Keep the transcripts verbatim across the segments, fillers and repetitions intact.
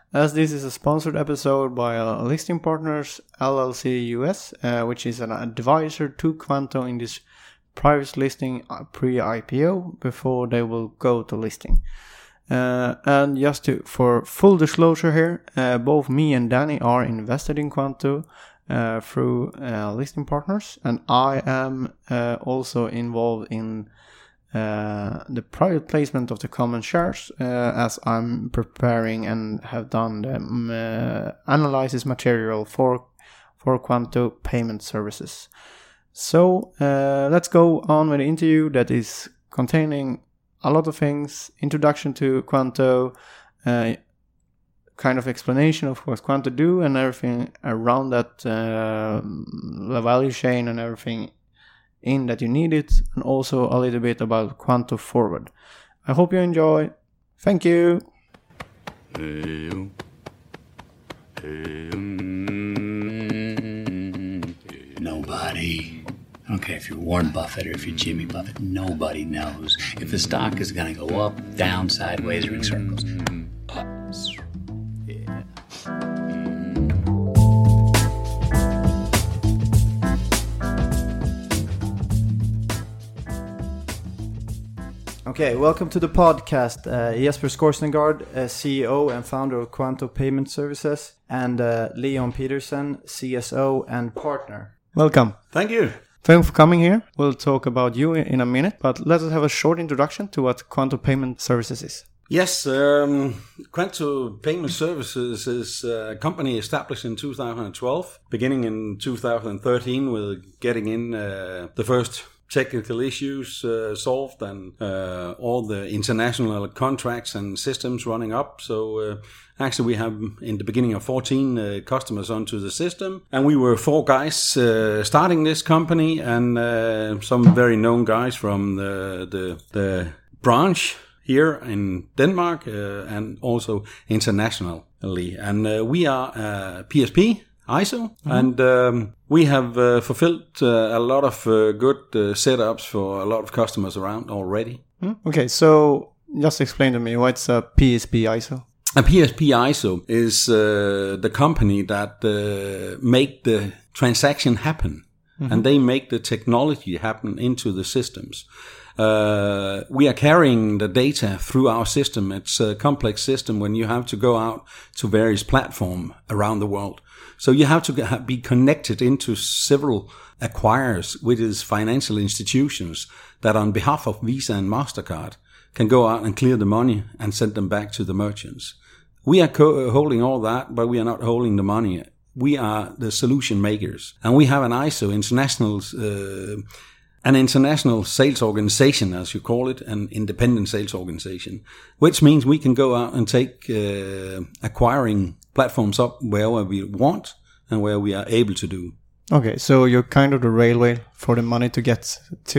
as this is a sponsored episode by uh, Listing Partners L L C U S, uh, which is an advisor to Quanto in this private listing pre-I P O before they will go to listing. Uh, and just to, for full disclosure here, uh, both me and Danny are invested in Quanto uh, through uh, Listing Partners, and I am uh, also involved in uh, the private placement of the common shares uh, as I'm preparing and have done the um, uh, analysis material for for Quanto Payment Services. So uh, let's go on with the interview that is containing a lot of things, introduction to Quanto, uh, kind of explanation of what Quanto do and everything around that, uh, the value chain and everything in that you need it, and also a little bit about Quanto Forward. I hope you enjoy. Thank you. Hey, hey, Nobody. I don't care if you're Warren Buffett or if you're Jimmy Buffett. Nobody knows if the stock is going to go up, down, sideways, or in circles. Yeah. Okay, welcome to the podcast. Uh, Jesper Skorsengard, uh, C E O and founder of Quanto Payment Services, and uh, Leon Peterson, C S O and partner. Welcome. Thank you. Thanks for coming here. We'll talk about you in a minute, but let us have a short introduction to what Quanto Payment Services is. Yes, um, Quanto Payment Services is a company established in two thousand twelve, beginning in two thousand thirteen with getting in uh, the first technical issues uh, solved and uh, all the international contracts and systems running up. So uh, actually we have in the beginning of fourteen uh, customers onto the system, and we were four guys uh, starting this company, and uh, some very known guys from the the, the branch here in Denmark uh, and also internationally. And uh, we are uh, P S P I S O, mm-hmm. and um, we have uh, fulfilled uh, a lot of uh, good uh, setups for a lot of customers around already. Mm-hmm. Okay, so just explain to me, what's a P S P I S O? A P S P I S O is uh, the company that uh, make the transaction happen, mm-hmm. and they make the technology happen into the systems. Uh, we are carrying the data through our system. It's a complex system when you have to go out to various platforms around the world. So you have to be connected into several acquirers, which is financial institutions that on behalf of Visa and MasterCard can go out and clear the money and send them back to the merchants. We are co- holding all that, but we are not holding the money. We are the solution makers. And we have an I S O, international, uh, an international sales organization, as you call it, an independent sales organization, which means we can go out and take uh, acquiring platforms up wherever we want and where we are able to do. Okay, so you're kind of the railway for the money to get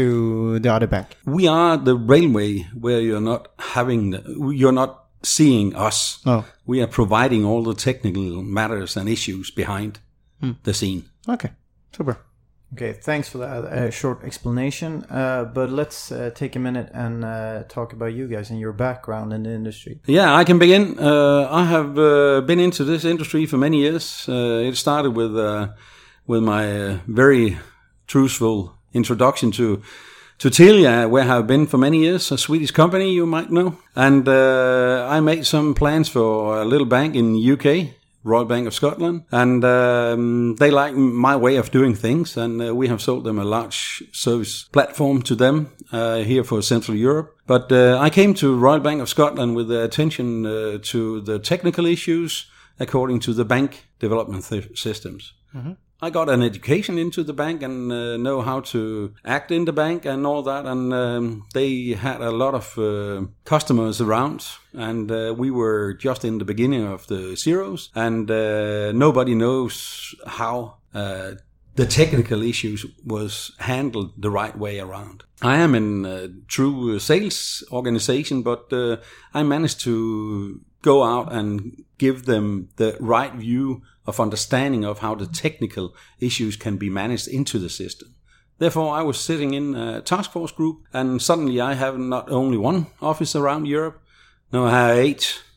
to the other bank. We are the railway where you're not having, the, you're not seeing us. Oh. We are providing all the technical matters and issues behind hmm. the scene. Okay, super. Okay, thanks for that uh, short explanation. Uh, but let's uh, take a minute and uh, talk about you guys and your background in the industry. Yeah, I can begin. Uh, I have uh, been into this industry for many years. Uh, it started with uh, with my uh, very truthful introduction to to Telia, where I have been for many years, a Swedish company you might know. And uh, I made some plans for a little bank in the U K, Royal Bank of Scotland, and um, they like my way of doing things, and uh, we have sold them a large service platform to them uh, here for Central Europe. But uh, I came to Royal Bank of Scotland with the attention uh, to the technical issues according to the bank development th- systems. Mm-hmm. I got an education into the bank and uh, know how to act in the bank and all that. And um, they had a lot of uh, customers around, and uh, we were just in the beginning of the zeros, and uh, nobody knows how uh, the technical issues was handled the right way around. I am in a true sales organization, but uh, I managed to go out and give them the right view of understanding of how the technical issues can be managed into the system. Therefore, I was sitting in a task force group, and suddenly I have not only one office around Europe, no, I have eight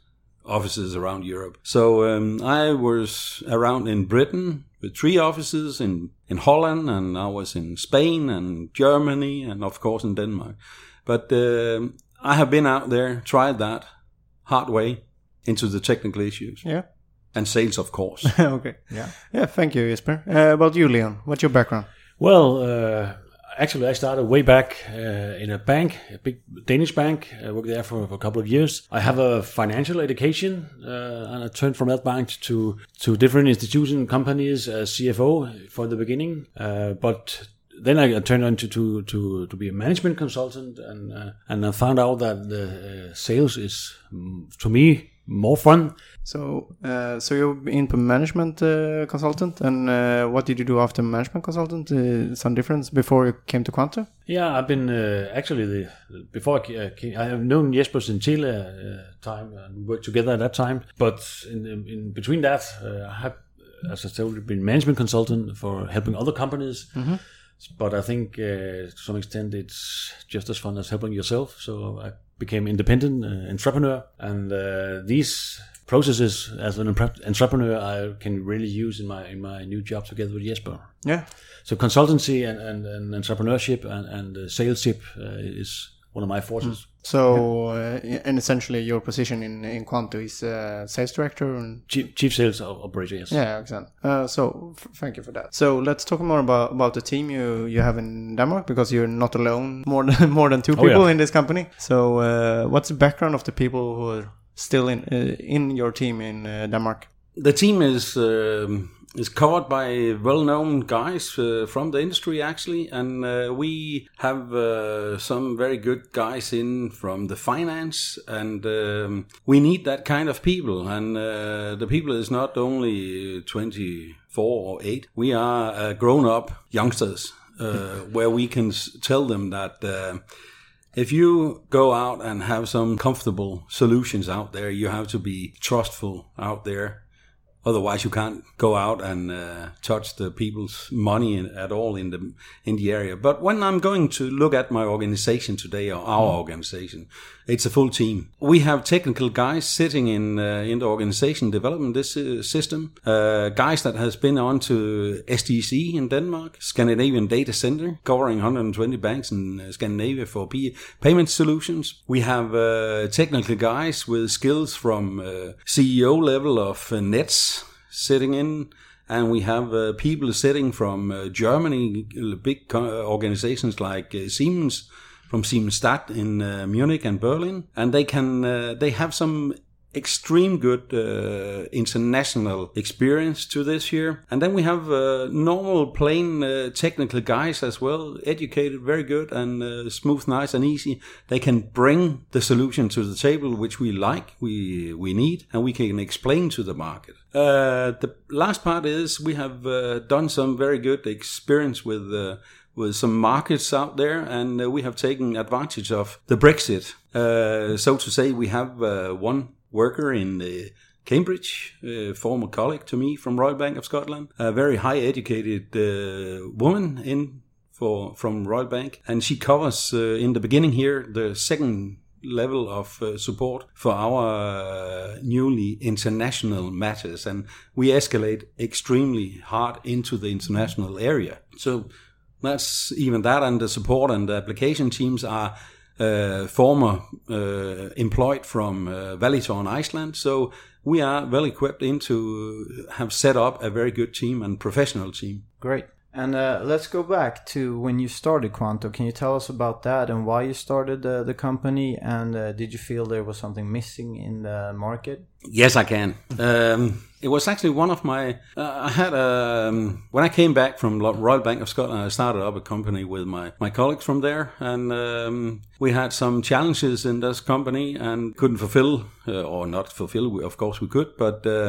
offices around Europe. So um, I was around in Britain with three offices, in, in Holland, and I was in Spain and Germany, and of course in Denmark. But uh, I have been out there, tried that hard way into the technical issues. Yeah. And sales, of course. Okay. Yeah. Yeah, thank you, Jesper. Uh, about you, Leon, what's your background? Well, uh, actually, I started way back uh, in a bank, a big Danish bank. I worked there for, for a couple of years. I have a financial education, uh, and I turned from that bank to to different institutions and companies as C F O for the beginning. Uh, but then I turned on to, to, to, to be a management consultant, and uh, and I found out that the uh, sales is, um, to me, more fun. So, uh, so you've been a management uh, consultant, and uh, what did you do after management consultant? Uh, some difference before you came to Quanto? Yeah, I've been uh, actually the before I came, I have known Jesper since Chile uh, time and worked together at that time. But in in between that, uh, I have, as I told you, been management consultant for helping other companies. Mm-hmm. But I think uh, to some extent it's just as fun as helping yourself. So I became independent uh, entrepreneur, and uh, these processes as an entrepreneur I can really use in my in my new job together with Jesper. Yeah. So consultancy and, and, and entrepreneurship and, and uh, saleship uh, is one of my forces. Mm. So, uh, and essentially your position in, in Quanto is uh, sales director? And Chief, chief sales operator, yes. Yeah, exactly. Uh, so, f- thank you for that. So, let's talk more about, about the team you, you have in Denmark, because you're not alone, more than, more than two people oh, yeah. in this company. So, uh, what's the background of the people who are still in uh, in your team in uh, Denmark? The team is... Um is covered by well-known guys uh, from the industry, actually, and uh, we have uh, some very good guys in from the finance, and um, we need that kind of people, and uh, the people is not only twenty-four or eight. We are uh, grown-up youngsters, uh, where we can s- tell them that uh, if you go out and have some comfortable solutions out there, you have to be trustful out there. Otherwise, you can't go out and uh, touch the people's money in, at all in the in the area. But when I'm going to look at my organization today, or our mm. organization, it's a full team. We have technical guys sitting in uh, in the organization developing this uh, system. Uh, guys that has been on to S D C in Denmark, Scandinavian Data Center, covering one hundred twenty banks in Scandinavia for P- payment solutions. We have uh, technical guys with skills from uh, C E O level of uh, Nets sitting in, and we have uh, people sitting from uh, Germany, big co- organizations like uh, Siemens, from Siemensstadt in uh, Munich and Berlin, and they can uh, they have some extreme good uh, international experience to this here. And then we have uh, normal plain uh, technical guys as well, educated, very good, and uh, smooth, nice and easy. They can bring the solution to the table which we like, we we need, and we can explain to the market. Uh, the last part is we have uh, done some very good experience with uh, with some markets out there, and uh, we have taken advantage of the Brexit. Uh, so to say, we have uh, one worker in uh, Cambridge, a former colleague to me from Royal Bank of Scotland, a very high educated uh, woman in for from Royal Bank, and she covers uh, in the beginning here the second level of uh, support for our uh, newly international matters, and we escalate extremely hard into the international area. So that's even that, and the support and the application teams are uh, former uh, employed from uh, Valitor in Iceland. So we are well equipped into have set up a very good team and professional team. Great. And uh, let's go back to when you started Quanto. Can you tell us about that and why you started uh, the company? And uh, did you feel there was something missing in the market? Yes, I can. Um, it was actually one of my... Uh, I had a... Um, when I came back from Royal Bank of Scotland, I started up a company with my, my colleagues from there. And um, we had some challenges in this company and couldn't fulfill, uh, or not fulfill, we, of course we could, but uh,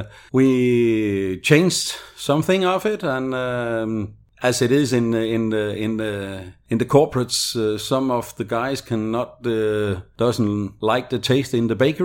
we changed something of it, and... Um, As it is in in the in the in the corporates, uh, some of the guys cannot uh, doesn't like the taste in the bakery,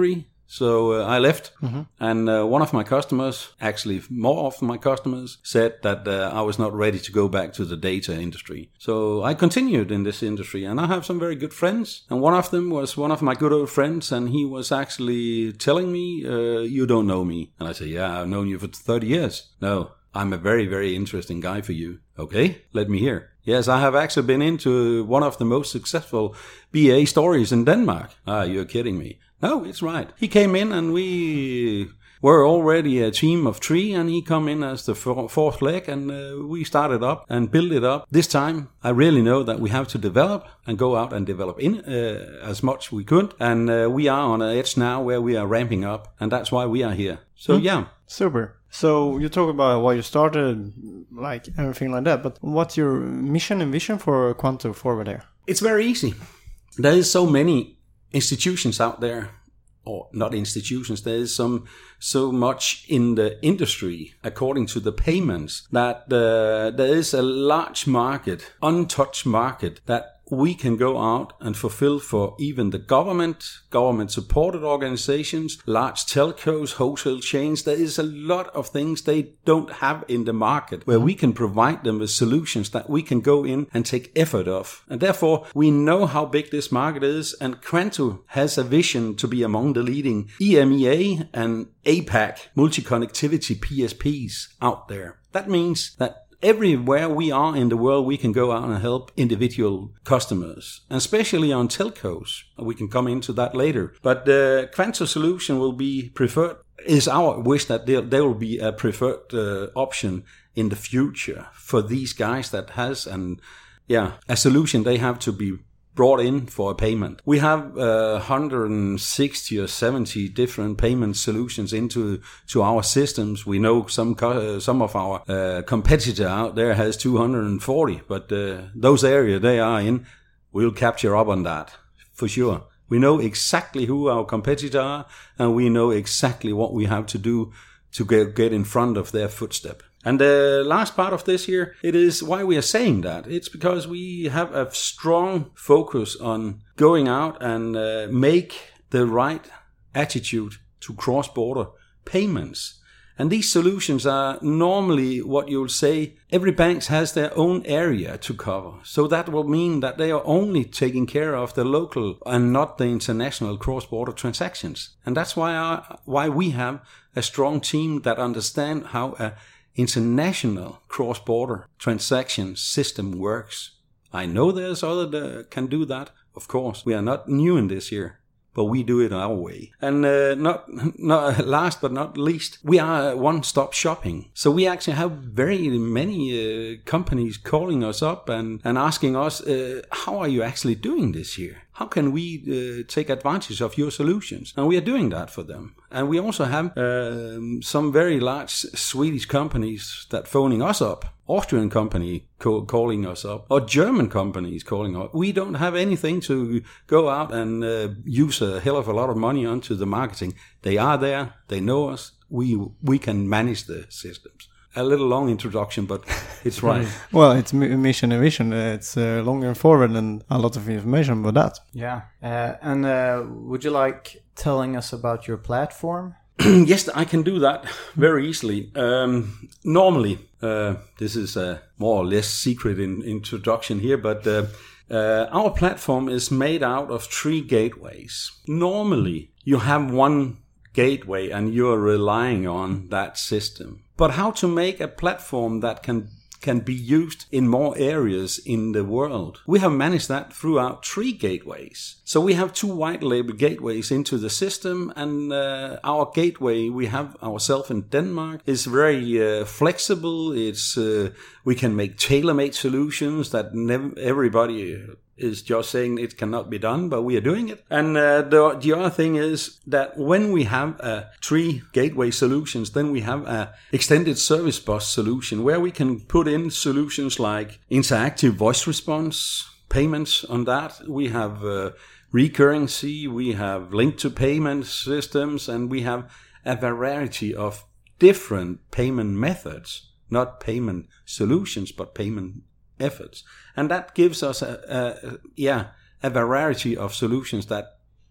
So uh, I left, mm-hmm. and uh, one of my customers, actually more of my customers, said that uh, I was not ready to go back to the data industry. So I continued in this industry, and I have some very good friends. And one of them was one of my good old friends, and he was actually telling me, uh, you don't know me. And I said, yeah, I've known you for thirty years. No, I'm a very, very interesting guy for you. Okay, let me hear. Yes, I have actually been into one of the most successful B A stories in Denmark. Ah, you're kidding me. No, it's right. He came in and we were already a team of three, and he come in as the fourth leg, and uh, we started up and built it up. This time, I really know that we have to develop and go out and develop in uh, as much we could. And uh, we are on an edge now where we are ramping up, and that's why we are here. So, mm. yeah. Super. So you talk about why you started, like everything like that, but what's your mission and vision for Quanto forward there? It's very easy. There is so many institutions out there, or not institutions, there is some so much in the industry according to the payments that uh, there is a large market, untouched market, that we can go out and fulfill for even the government, government-supported organizations, large telcos, wholesale chains. There is a lot of things they don't have in the market where we can provide them with solutions that we can go in and take effort of. And therefore, we know how big this market is, and Quanto has a vision to be among the leading E M E A and A PAC multi-connectivity P S Ps out there. That means that everywhere we are in the world, we can go out and help individual customers, and especially on telcos. We can come into that later. But the Quanto solution will be preferred, is our wish that there, there will be a preferred uh, option in the future for these guys that has an, yeah, a solution they have to be brought in for a payment. We have uh, one hundred sixty or seventy different payment solutions into to our systems. We know some uh, some of our uh, competitor out there has two hundred forty, but uh, those areas they are in, we'll capture up on that for sure. We know exactly who our competitor are, and we know exactly what we have to do to get, get in front of their footstep. And the last part of this here, it is why we are saying that. It's because we have a strong focus on going out and uh, make the right attitude to cross-border payments. And these solutions are normally what you'll say, every bank has their own area to cover. So that will mean that they are only taking care of the local and not the international cross-border transactions. And that's why our, why we have a strong team that understand how a international cross-border transaction system works. I know there's other that can do that. Of course, we are not new in this here, but we do it our way. And uh, not, not last but not least, we are one-stop shopping. So we actually have very many uh, companies calling us up and, and asking us, uh, how are you actually doing this here? How can we uh, take advantage of your solutions? And we are doing that for them. And we also have um, some very large Swedish companies that phoning us up, Austrian company co- calling us up, or German companies calling us up. We don't have anything to go out and uh, use a hell of a lot of money onto the marketing. They are there. They know us. We we can manage the systems. A little long introduction, but it's right. Well, it's mission and vision. It's uh, long and forward, and a lot of information about that. Yeah. Uh, and uh, would you like telling us about your platform? Yes, I can do that very easily. Um, normally, uh, this is a more or less secret in, introduction here, but uh, uh, our platform is made out of three gateways. Normally, you have one gateway and you're relying on that system. But how to make a platform that can can be used in more areas in the world? We have managed that throughout three gateways. So we have two white label gateways into the system, and uh, our gateway we have ourselves in Denmark is very uh, flexible. It's uh, we can make tailor-made solutions that never, everybody is just saying it cannot be done, but we are doing it. And uh, the, the other thing is that when we have uh, three gateway solutions, then we have a extended service bus solution where we can put in solutions like interactive voice response, payments on that. We have uh, recurrency, we have link to payment systems, and we have a variety of different payment methods, not payment solutions, but payment efforts. And that gives us a, a, a yeah a variety of solutions that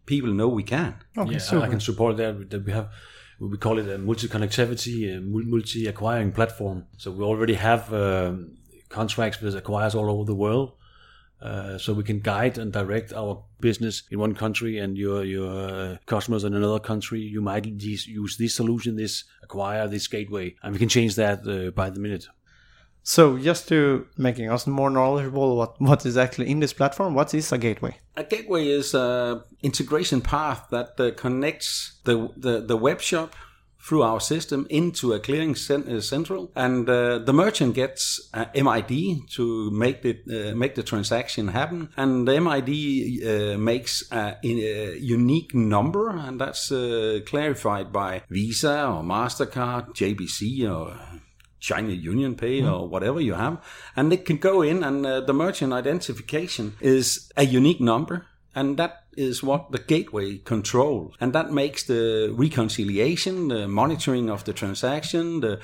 people know we can. Okay, Yeah, super. I can support that. That we have, we call it a multi-connectivity, a multi-acquiring platform. So we already have um, contracts with acquirers all over the world. Uh, so we can guide and direct our business in one country and your your uh, customers in another country. You might use this solution, this acquire, this gateway, and we can change that uh, by the minute. So just to making us more knowledgeable what, what is actually in this platform, what is a gateway? A gateway is an integration path that uh, connects the, the, the web shop through our system into a clearing cent- central, and uh, the merchant gets uh, M I D to make the uh, make the transaction happen, and the M I D uh, makes a, a unique number, and that's uh, clarified by Visa or Mastercard, J B C or China Union Pay mm. or whatever you have, and it can go in, and uh, the merchant identification is a unique number. And that is what the gateway controls. And that makes the reconciliation, the monitoring of the transaction, the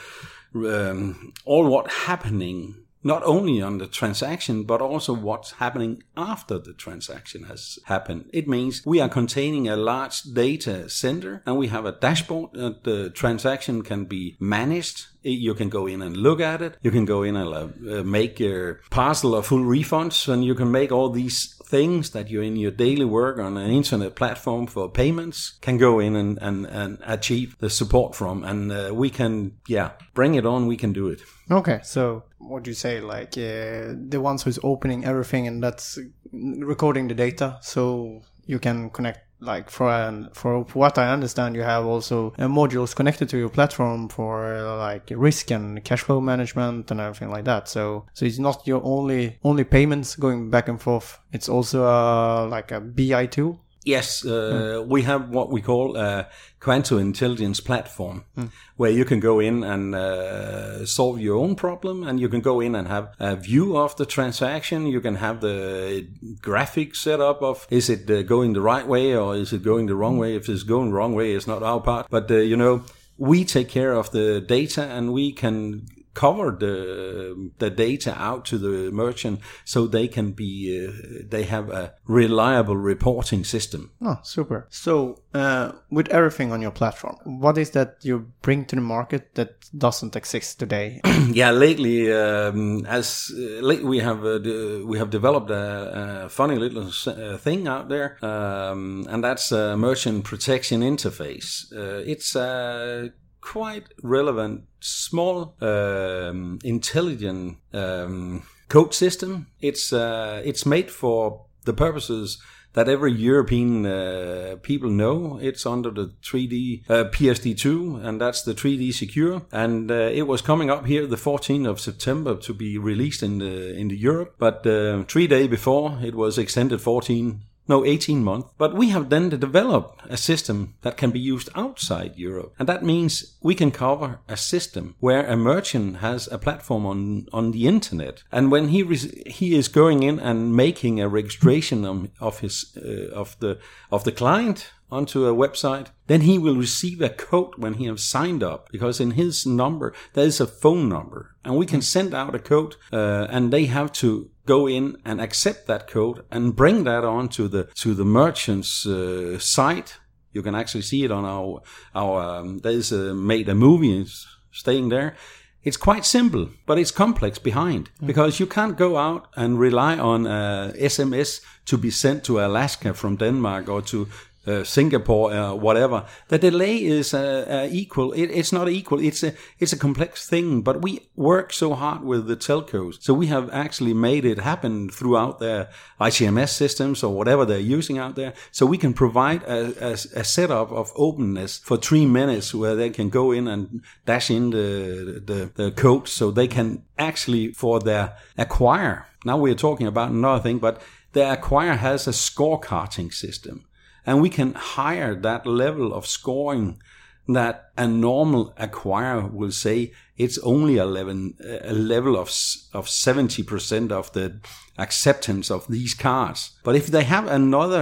um, all what happening, not only on the transaction, but also what's happening after the transaction has happened. It means we are containing a large data center, and we have a dashboard that the transaction can be managed. You can go in and look at it. You can go in and uh, make your partial or full refunds, and you can make all these things that you're in your daily work on an internet platform for payments, can go in and, and, and achieve the support from. And uh, we can, yeah, bring it on. We can do it. Okay, so what do you say, like uh, the ones who's opening everything and that's recording the data, so you can connect, like for an, for what I understand, you have also uh, modules connected to your platform for uh, like risk and cash flow management and everything like that. So so it's not your only only payments going back and forth. It's also uh, like a B I tool. Yes, uh, mm. we have what we call a Quanto Intelligence platform, mm. where you can go in and uh, solve your own problem, and you can go in and have a view of the transaction. You can have the graphic setup of, is it uh, going the right way or is it going the wrong way? If it's going the wrong way, it's not our part. But, uh, you know, we take care of the data, and we can cover the the data out to the merchant so they can be uh, they have a reliable reporting system. Oh, super. So uh, with everything on your platform, what is that you bring to the market that doesn't exist today? Yeah, lately um, as uh, lately we have uh, de- we have developed a, a funny little uh, thing out there, um, and that's a merchant protection interface. Uh, it's a quite relevant, small, um, intelligent um, code system. It's uh, it's made for the purposes that every European uh, people know. It's under the three D uh, P S D two, and that's the three D secure. And uh, it was coming up here the fourteenth of September to be released in the in the Europe, but uh, three days before it was extended fourteen. No, eighteen months. But we have then developed a system that can be used outside Europe. And that means we can cover a system where a merchant has a platform on, on the internet. And when he re- he is going in and making a registration of, of his uh, of the of the client onto a website, then he will receive a code when he has signed up, because in his number there is a phone number, and we can send out a code, uh, and they have to go in and accept that code and bring that on to the to the merchant's uh, site. You can actually see it on our our um, there's a, made a movie staying there. It's quite simple, but it's complex behind, mm. because you can't go out and rely on uh, S M S to be sent to Alaska from Denmark or to Uh, Singapore, uh, whatever. The delay is uh, uh, equal. It, it's not equal. It's a it's a complex thing. But we work so hard with the telcos, so we have actually made it happen throughout their I C M S systems or whatever they're using out there. So we can provide a, a, a setup of openness for three minutes where they can go in and dash in the the, the code, so they can actually for their acquire. Now we're talking about another thing, but the acquire has a scorecarding system. And we can hire that level of scoring that a normal acquirer will say it's only a level, a level of of seventy percent of the acceptance of these cards. But if they have another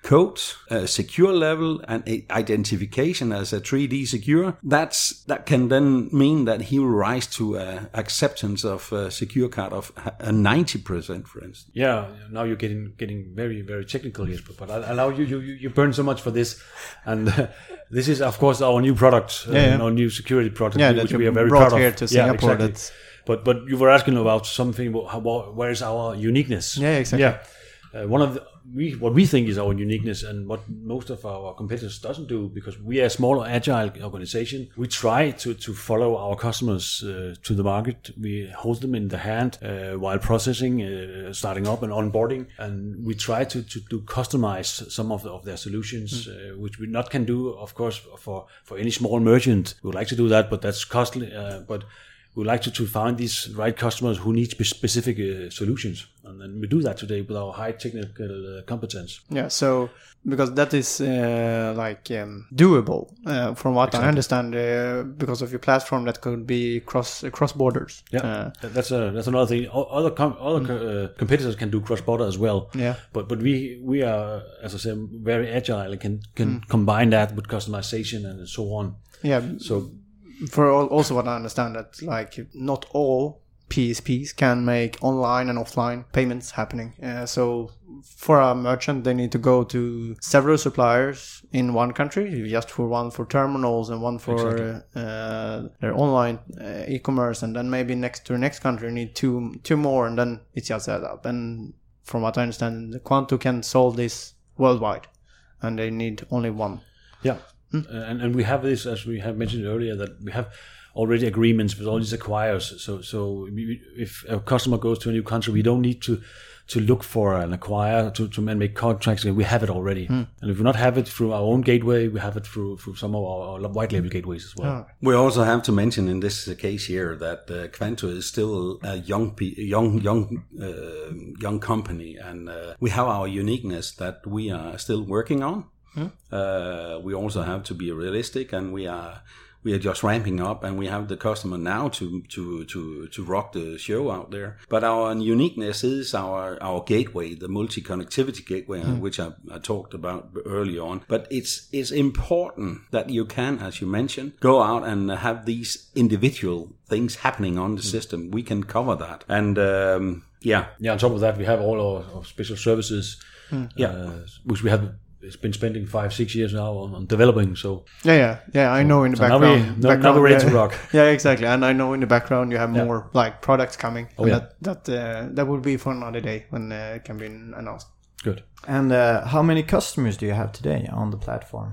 code, uh, secure level, and a- identification as a three D secure, that's that can then mean that he will rise to uh, acceptance of a secure card of a ninety percent, for instance. Yeah, now you're getting getting very very technical here, but, but I allow you you you burn so much for this, and uh, this is of course our new product, uh, yeah, yeah. our new security product, Yeah, which that we you are very brought proud here of. to Yeah, Singapore. exactly. That's But but you were asking about something. How, where is our uniqueness? Yeah, exactly. Yeah, uh, one of the, we what we think is our uniqueness, and what most of our competitors doesn't do, because we are a small, agile organization. We try to to follow our customers uh, to the market. We hold them in the hand uh, while processing, uh, starting up and onboarding, and we try to to, to customize some of, the, of their solutions, mm. uh, which we not can do, of course, for for any small merchant. We would like to do that, but that's costly. Uh, but we like to, to find these right customers who need spe- specific uh, solutions. And then we do that today with our high technical uh, competence. Yeah, so because that is uh, like um, doable uh, from what exactly. I understand, uh, because of your platform that could be cross uh, cross borders. Yeah, uh, that's a, that's another thing. Other com- other mm. uh, competitors can do cross border as well. Yeah, but but we we are, as I said, very agile and can can mm. combine that with customization and so on. Yeah, so. For also what I understand, that like not all P S Ps can make online and offline payments happening. Uh, so for a merchant, they need to go to several suppliers in one country, just for one for terminals and one for exactly. uh, their online uh, e-commerce, and then maybe next to the next country need two two more, and then it's just set up. And from what I understand, the Qvanto can solve this worldwide, and they need only one. Yeah. Uh, and, and we have this, as we have mentioned earlier, that we have already agreements with all these acquirers. So, so if a customer goes to a new country, we don't need to to look for an acquirer to, to make contracts. We have it already. Mm. And if we not have it through our own gateway, we have it through, through some of our, our white label gateways as well. Oh. We also have to mention in this case here that uh, Qvanto is still a young young young uh, young company, and uh, we have our uniqueness that we are still working on. Hmm? Uh, we also have to be realistic, and we are we are just ramping up, and we have the customer now to to to to rock the show out there. But our uniqueness is our our gateway, the multi-connectivity gateway, hmm. which I, I talked about earlier on. But it's it's important that you can, as you mentioned, go out and have these individual things happening on the hmm. system. We can cover that, and um, yeah, yeah. On top of that, we have all our, our special services, hmm. yeah, uh, which we have. It's been spending five, six years now on, on developing. So yeah, yeah, yeah. I so, know in the so background. Now, we, no, now we're ready yeah, to rock. Yeah, exactly. And I know in the background you have yeah. more like products coming. Oh, yeah. That that uh, that will be for another day when uh, it can be announced. Good. And uh, how many customers do you have today on the platform?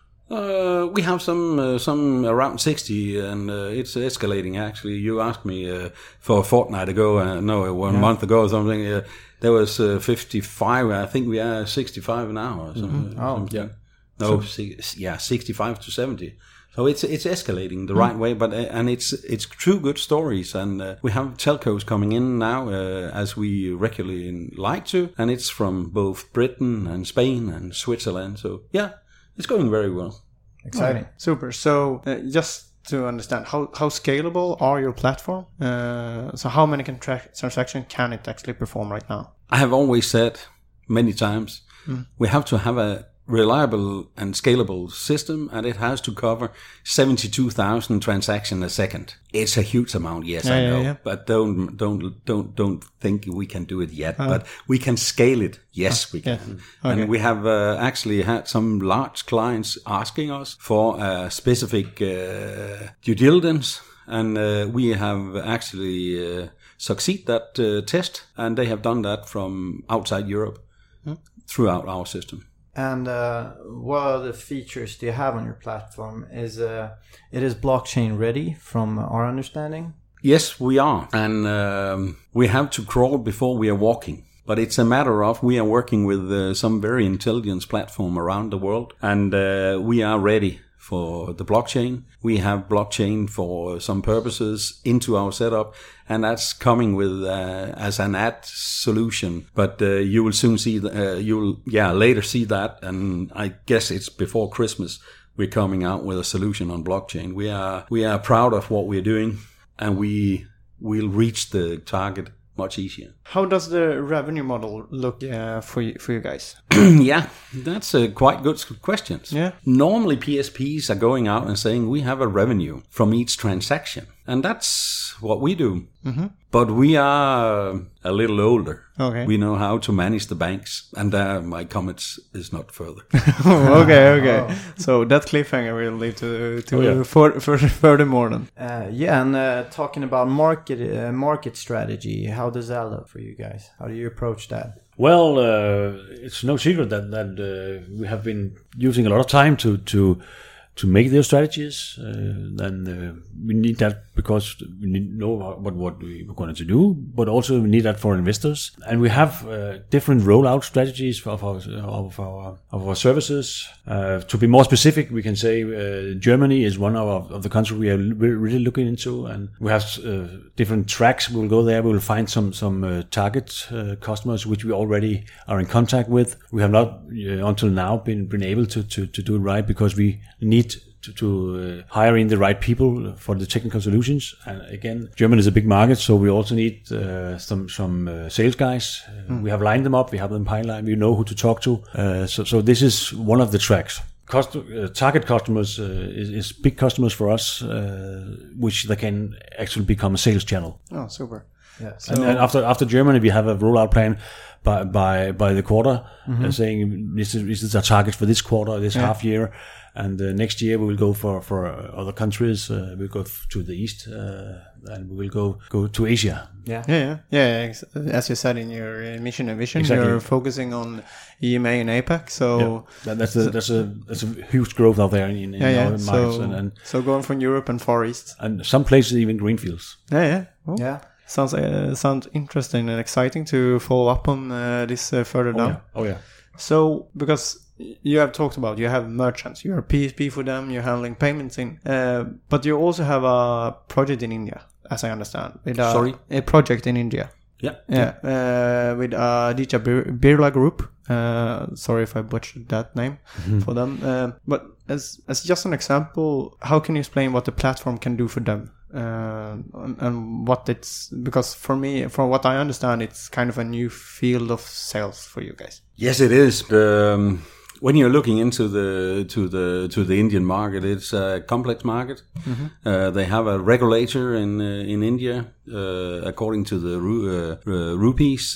Uh, we have some uh, some around sixty, and uh, it's escalating. Actually, you asked me uh, for a fortnight ago, uh, no, one yeah. month ago or something. Uh, there was uh, fifty-five. I think we are sixty-five now. Or something. Mm-hmm. Oh, yeah. No, so, six, yeah, sixty-five to seventy. So it's it's escalating the mm. right way, but uh, and it's it's true good stories, and uh, we have telcos coming in now uh, as we regularly like to, and it's from both Britain and Spain and Switzerland. So yeah, it's going very well. Exciting, oh, super. So uh, just to understand, how how scalable are your platform? Uh, so how many contra- transactions can it actually perform right now? I have always said many times mm. we have to have a reliable and scalable system, and it has to cover seventy-two thousand transactions a second. It's a huge amount, yes, yeah, I know, yeah, yeah. but don't don't don't don't think we can do it yet. Uh, but we can scale it. Yes, uh, we can. Yeah. Okay. And we have uh, actually had some large clients asking us for a specific uh, due diligence, and uh, we have actually uh, succeed that uh, test, and they have done that from outside Europe hmm? throughout our system. And uh, what other features do you have on your platform? Is uh, it is blockchain ready from our understanding? Yes, we are. And um, we have to crawl before we are walking. But it's a matter of we are working with uh, some very intelligent platform around the world. And uh, we are ready for the blockchain. We have blockchain for some purposes into our setup, and that's coming with uh, as an ad solution. But uh, you will soon see, uh, you will yeah later see that, and I guess it's before Christmas we're coming out with a solution on blockchain. We are we are proud of what we're doing, and we will reach the target much easier. How does the revenue model look uh, for you, for you guys? Yeah, that's a quite good question. Yeah. Normally P S Ps are going out and saying we have a revenue from each transaction. And that's what we do. Mm-hmm. But we are a little older. Okay. We know how to manage the banks. And uh, my comments is not further. okay, okay. Oh. So that cliffhanger we'll leave to, to oh, yeah. for, for, furthermore then. Uh, yeah, and uh, talking about market uh, market strategy, how does that look for you guys? How do you approach that? Well, uh, it's no secret that that uh, we have been using a lot of time to to to make those strategies. Uh, and uh, we need that because we need to know what what we're going to do, but also we need that for investors. And we have uh, different rollout strategies for of our of our of our services. Uh, to be more specific, we can say uh, Germany is one of, of the countries we are really looking into, and we have uh, different tracks. We will go there. We will find some some uh, target uh, customers which we already are in contact with. We have not uh, until now been been able to, to to do it right because we need to, to uh, hire in the right people for the technical solutions. And again, Germany is a big market, so we also need uh, some some uh, sales guys. Uh, mm. We have lined them up. We have them pipeline. We know who to talk to. Uh, so so this is one of the tracks. Cost, uh, target customers uh, is, is big customers for us, uh, which they can actually become a sales channel. Oh, super. Yeah. So And, and after after Germany, we have a rollout plan by by by the quarter, mm-hmm. uh, saying this is this is our target for this quarter, this yeah. half year. And uh, next year we will go for for uh, other countries. Uh, we'll go f- to the east, uh, and we will go go to Asia. Yeah, yeah, yeah. yeah ex- as you said in your uh, mission and vision, exactly. You're focusing on E M A and APAC. So yeah. that, that's a that's a that's a huge growth out there in, in yeah, yeah. our So, markets. And, and so going from Europe and Far East, and some places even greenfields. Yeah, yeah, oh. yeah. Sounds uh, sounds interesting and exciting to follow up on uh, this uh, further Oh down. yeah. Oh yeah. So because you have talked about you have merchants, you're a P S P for them, you're handling payments in, uh, but you also have a project in India, as I understand. With a, Sorry, a project in India. Yeah, yeah, uh, with uh, Aditya Bir- Birla Group. Uh, sorry if I butchered that name mm-hmm. for them. Uh, but as as just an example, how can you explain what the platform can do for them? Uh, and, and what it's, because for me, from what I understand, it's kind of a new field of sales for you guys. Yes, it is. Um, when you're looking into the to the to the Indian market, it's a complex market. Mm-hmm. Uh, they have a regulator in uh, in India, uh, according to the ru- uh, uh, rupees,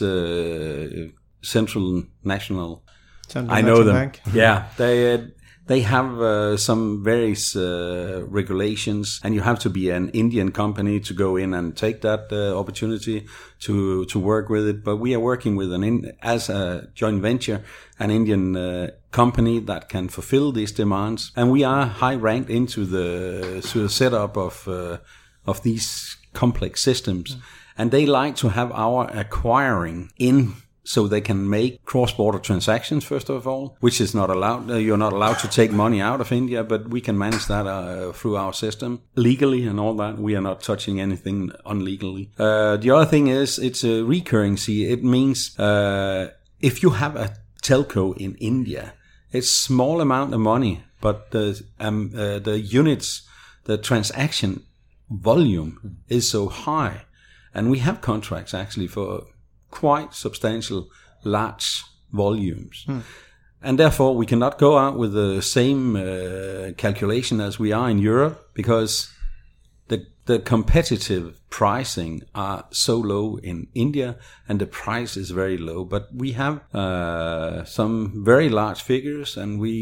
uh, Central National. Central I know them. Bank. Yeah, they. Uh, They have uh, some various uh, regulations, and you have to be an Indian company to go in and take that uh, opportunity to to work with it. But we are working with an in, as a joint venture, an Indian uh, company that can fulfill these demands, and we are high ranked into the to the setup of uh, of these complex systems, mm. and they like to have our acquiring in. So they can make cross-border transactions, first of all, which is not allowed. Uh, you're not allowed to take money out of India, but we can manage that uh, through our system legally and all that. We are not touching anything unlegally. Uh, the other thing is it's a recurrency. It means uh, if you have a telco in India, it's small amount of money, but the um, uh, the units, the transaction volume is so high, and we have contracts actually for quite substantial, large volumes. Hmm. And therefore, we cannot go out with the same uh, calculation as we are in Europe, because the the competitive pricing are so low in India, and the price is very low. But we have uh, some very large figures, and we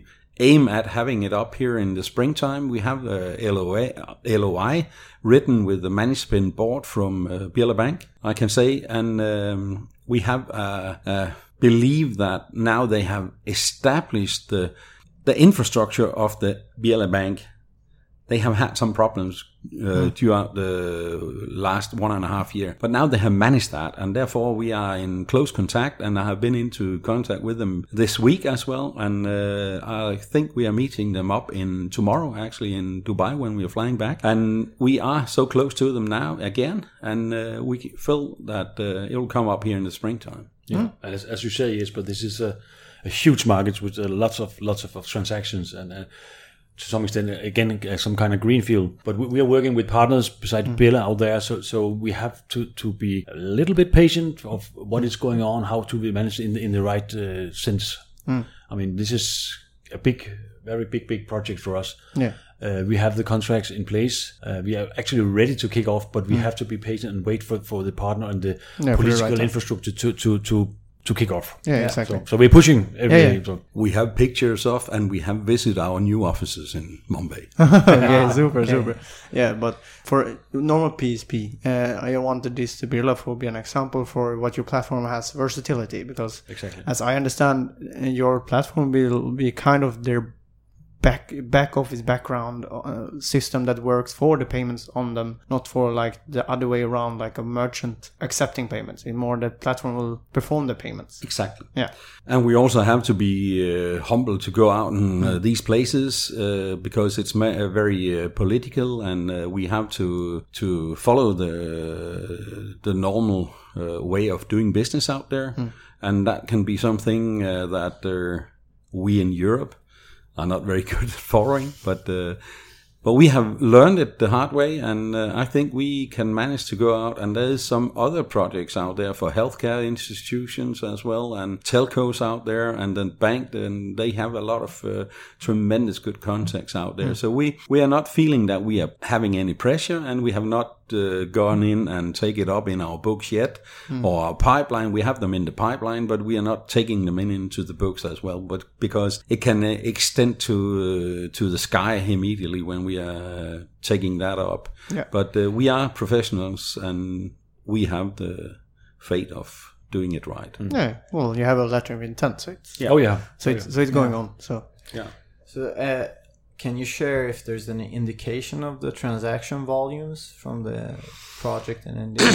aim at having it up here in the springtime. We have a L O I, L O I written with the management board from uh, Birla Bank, I can say, and um, we have uh, uh, believe that now they have established the the infrastructure of the Birla Bank. They have had some problems uh, mm. throughout the last one and a half year, but now they have managed that, and therefore we are in close contact, and I have been into contact with them this week as well, and uh, I think we are meeting them up in tomorrow, actually in Dubai, when we are flying back, and we are so close to them now again, and uh, we feel that uh, it will come up here in the springtime. Yeah, mm. and as, as you say, yes, but this is a, a huge market with uh, lots of lots of, of transactions, and. Uh, to some extent, again, uh, some kind of greenfield. But we, we are working with partners besides mm. Bella out there, so so we have to, to be a little bit patient of what is going on, how to be managed in the, in the right uh, sense. Mm. I mean, this is a big, very big, big project for us. Yeah. Uh, we have the contracts in place. Uh, we are actually ready to kick off, but we mm. have to be patient and wait for, for the partner and the yeah, political right infrastructure to, to, to, to kick off. Yeah, exactly. So, so we're pushing every yeah, day. yeah. So. We have pictures of, and we have visited our new offices in Mumbai. Okay, super, okay. super. Yeah, but for normal P S P, uh, I wanted this to be to be an example for what your platform has versatility, because exactly. as I understand, your platform will be kind of their back back office background uh, system that works for the payments on them, not for like the other way around, like a merchant accepting payments. It's more that platform will perform the payments. Exactly. Yeah. And we also have to be uh, humble to go out in uh, these places uh, because it's ma- uh, very uh, political, and uh, we have to to follow the the normal uh, way of doing business out there, mm. and that can be something uh, that uh, we in Europe are not very good at following, but uh, but we have learned it the hard way, and uh, I think we can manage to go out. And there's some other projects out there for healthcare institutions as well, and telcos out there, and then bank, and they have a lot of uh, tremendous good contacts out there. Mm. So we we are not feeling that we are having any pressure, and we have not uh, gone in and take it up in our books yet, mm. or our pipeline. We have them in the pipeline, but we are not taking them in into the books as well. But because it can uh, extend to uh, to the sky immediately when we are uh, taking that up. Yeah. But uh, we are professionals, and we have the fate of doing it right. Mm. Yeah. Well, you have a letter of intent, so it's yeah. Oh yeah. So oh, it's yeah. so it's going yeah. on. So yeah. So uh, can you share if there's any indication of the transaction volumes from the project in India?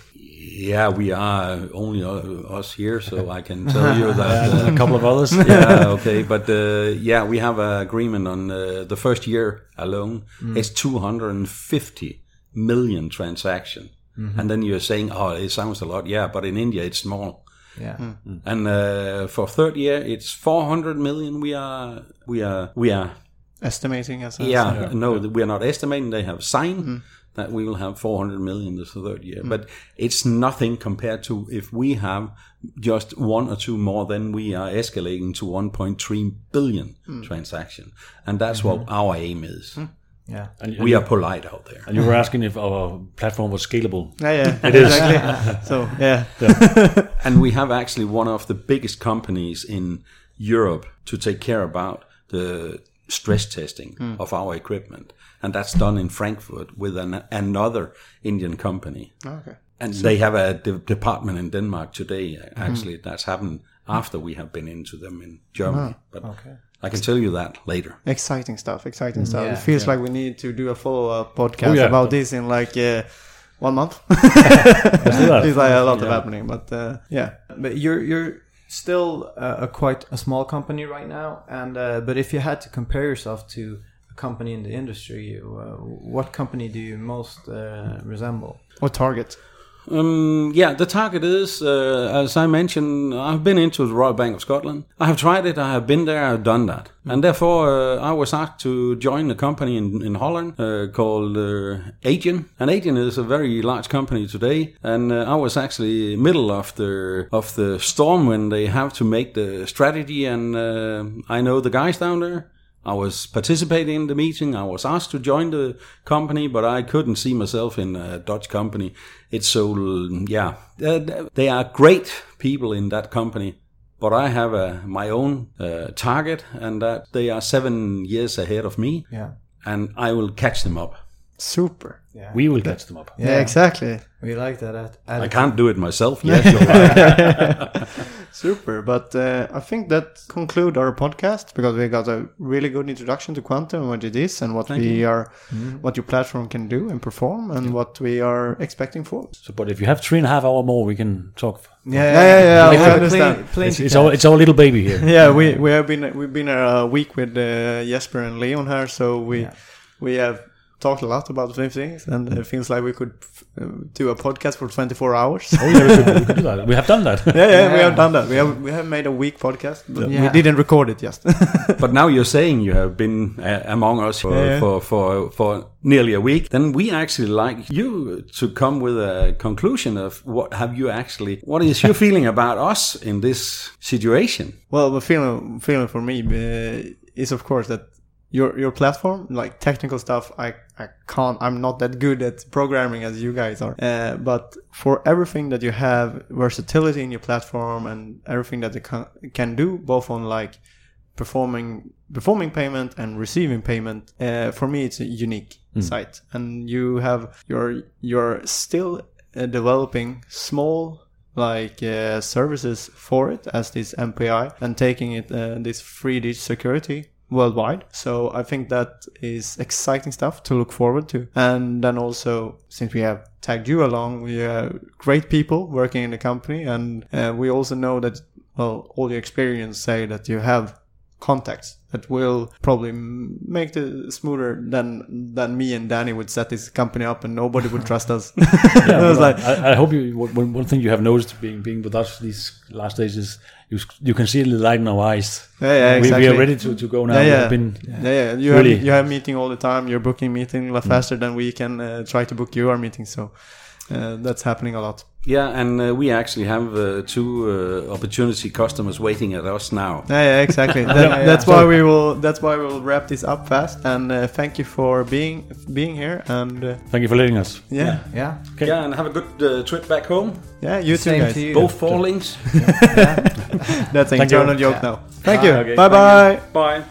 Yeah, we are only uh, us here, so I can tell you that uh, a couple of others. Yeah, okay, but uh, yeah, we have an agreement on uh, the first year alone. Mm. It's two hundred fifty million transaction, mm-hmm. and then you're saying, "Oh, it sounds a lot." Yeah, but in India it's small. Yeah, mm. and uh, for third year it's four hundred million. We are, we are, we are estimating as a yeah, yeah. No, yeah. we are not estimating. They have signed. Mm. That we will have four hundred million this third year. Mm. But it's nothing compared to if we have just one or two more, then we are escalating to one point three billion mm. transaction. And that's mm-hmm. what our aim is. Mm. Yeah, and, we and are polite out there. And you were asking if our platform was scalable. Yeah, yeah. It is. Exactly. So, yeah. yeah. And we have actually one of the biggest companies in Europe to take care about the stress testing mm. of our equipment. And that's done in Frankfurt with an, another Indian company. Okay. And so they have a de- department in Denmark today. Actually, mm-hmm. that's happened after we have been into them in Germany. Oh, but okay. I can tell you that later. Exciting stuff, exciting stuff. Yeah, it feels yeah. like we need to do a follow-up podcast oh, yeah. about this in like uh, one month. It's like a lot yeah. of happening, but uh, yeah. But you're you're still uh, a quite a small company right now, and uh, but if you had to compare yourself to company in the industry, uh, what company do you most uh, resemble? What target? Um, yeah, the target is, uh, as I mentioned, I've been into the Royal Bank of Scotland. I have tried it, I have been there, I've done that. Mm. And therefore, uh, I was asked to join a company in, in Holland uh, called uh, Adyen. And Adyen is a very large company today. And uh, I was actually middle of the of the storm when they have to make the strategy. And uh, I know the guys down there. I was participating in the meeting. I was asked to join the company, but I couldn't see myself in a Dutch company. It's so, yeah, they are great people in that company, but I have a, my own uh, target, and that they are seven years ahead of me, yeah. and I will catch them up. Super. Yeah. We will catch them up. Yeah, yeah exactly. We like that. At, I can't do it myself. Yes, you're right. Super. But uh, I think that conclude our podcast because we got a really good introduction to Quantum and what it is and what Thank we you. are, mm. what your platform can do and perform and yeah. what we are expecting for. So, but if you have three and a half hour more, we can talk. Yeah, yeah, yeah. yeah, yeah I understand. Plain, plain it's, it's, our, it's our little baby here. Yeah, we we have been we've been a week with uh, Jesper and Leon here, so we yeah. we have talked a lot about the things, and it feels like we could uh, do a podcast for twenty-four hours. Oh yeah, we could, we could do that. We have done that. yeah, yeah, Yeah. we have done that. We have we have made a week podcast, but Yeah. we didn't record it yet. But now you're saying you have been uh, among us for, Yeah. for, for, for nearly a week. Then we actually like you to come with a conclusion of what have you actually, what is your feeling about us in this situation? Well, the feeling feeling for me uh, is of course that your your platform, like technical stuff, I I can't. I'm not that good at programming as you guys are. Uh, but for everything that you have, versatility in your platform and everything that it can, can do, both on like performing performing payment and receiving payment, uh, for me it's a unique site. And you have you're you're still uh, developing small like uh, services for it as this M P I and taking it uh, this three D security worldwide. So I think that is exciting stuff to look forward to. And then also, since we have tagged you along, we are great people working in the company, and uh, we also know that, well, all your experience say that you have contacts that will probably m- make it smoother than than me and Danny would set this company up and nobody would trust us. Yeah, I was but like, I, I hope you. One, one thing you have noticed being being with us these last days is you you can see the light in our eyes. yeah, yeah, we, exactly. we are ready to, to go now. Yeah, We yeah. have been Yeah, yeah. You Really? have you have meeting all the time. You're booking meeting a lot faster than we can uh, try to book your meeting. So uh, that's happening a lot. Yeah, and uh, we actually have uh, two uh, opportunity customers waiting at us now. Yeah, yeah, exactly. That, yeah. That's why we will. That's why we will wrap this up fast. And uh, thank you for being being here. And uh, thank you for letting us. yeah, Yeah. Okay. Yeah, and have a good uh, trip back home. yeah, you too, Same guys. to you. Both fallings. That's an Thank you. internal joke Yeah. now. Thank you. Okay, Bye thank bye. Bye.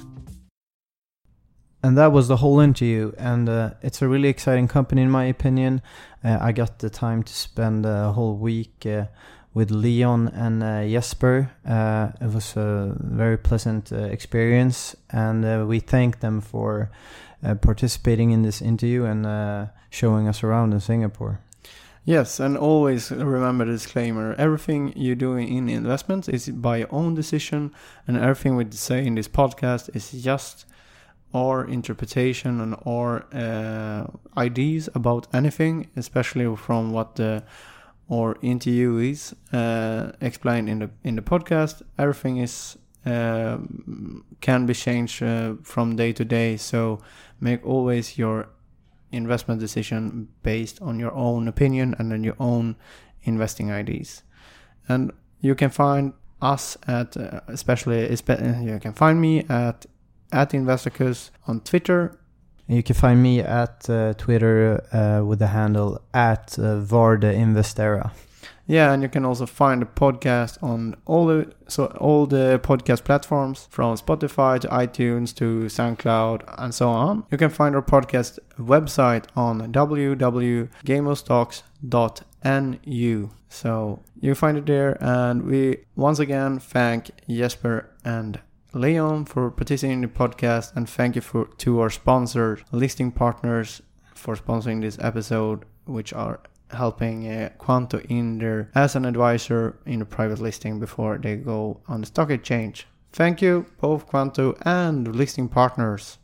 And that was the whole interview, and uh, it's a really exciting company in my opinion. Uh, I got the time to spend a whole week uh, with Leon and uh, Jesper. Uh, it was a very pleasant uh, experience, and uh, we thank them for uh, participating in this interview and uh, showing us around in Singapore. Yes, and always remember the disclaimer. Everything you do in investments is by your own decision, and everything we say in this podcast is just our interpretation and our uh, ideas about anything, especially from what the our interviewees uh, explained in the in the podcast. Everything is uh, can be changed uh, from day to day, so make always your investment decision based on your own opinion and on your own investing ideas. And you can find us at uh, especially espe- you can find me at at Investorcus on Twitter. You can find me at uh, Twitter uh, with the handle at uh, Varde Investera. Yeah, and you can also find the podcast on all the so all the podcast platforms, from Spotify to iTunes to SoundCloud and so on. You can find our podcast website on w w w dot gamostocks dot n u. So you find it there, and we once again thank Jesper and Leon for participating in the podcast, and thank you for to our sponsors, listing partners, for sponsoring this episode, which are helping uh, Quanto in there as an advisor in the private listing before they go on the stock exchange. Thank you, both Quanto and listing partners.